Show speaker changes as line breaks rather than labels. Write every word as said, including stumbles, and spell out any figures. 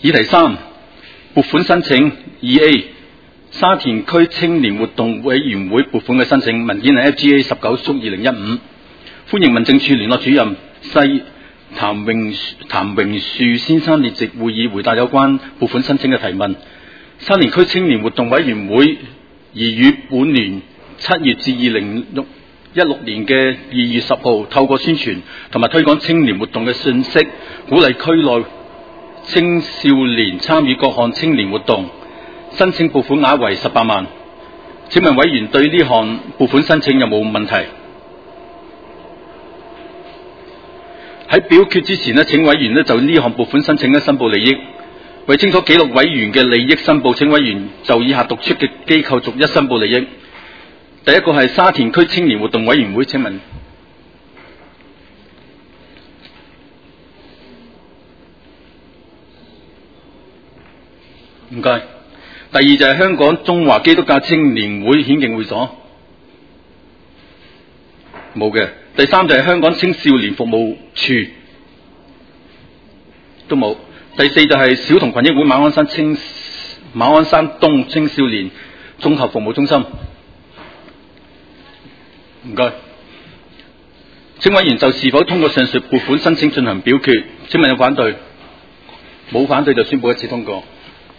議題三，撥款申請。二 A 沙田區青年活動委員會撥款嘅申請，文件係 F G A 十九縮二零一五。歡迎民政處聯絡主任西譚榮譚榮樹先生列席會議，回答有關撥款申請嘅提問。沙田區青年活動委員會擬於本年七月至二零一六年嘅二月十號，透過宣傳同埋推廣青年活動嘅信息，鼓勵區內青少年參與各項青年活動。申請撥款額為十八萬。請問委員對呢項撥款申請有冇問題？喺表決之前呢，請委員呢就呢項撥款申請呢申報利益。為清楚記錄委員嘅利益申報，請委員就以下讀出嘅機構逐一申報利益。第一個係沙田區青年活動委員會，請問。唔該。第二就係香港中華基督教青年會顯徑會所，冇嘅。第三就係香港青少年服務處，都冇。第四就係小童群益會馬鞍山青馬鞍山東青少年綜合服務中心，唔該。請委員就是否通過上述撥款申請進行表決。請問有反對？冇反對就宣佈一致通過。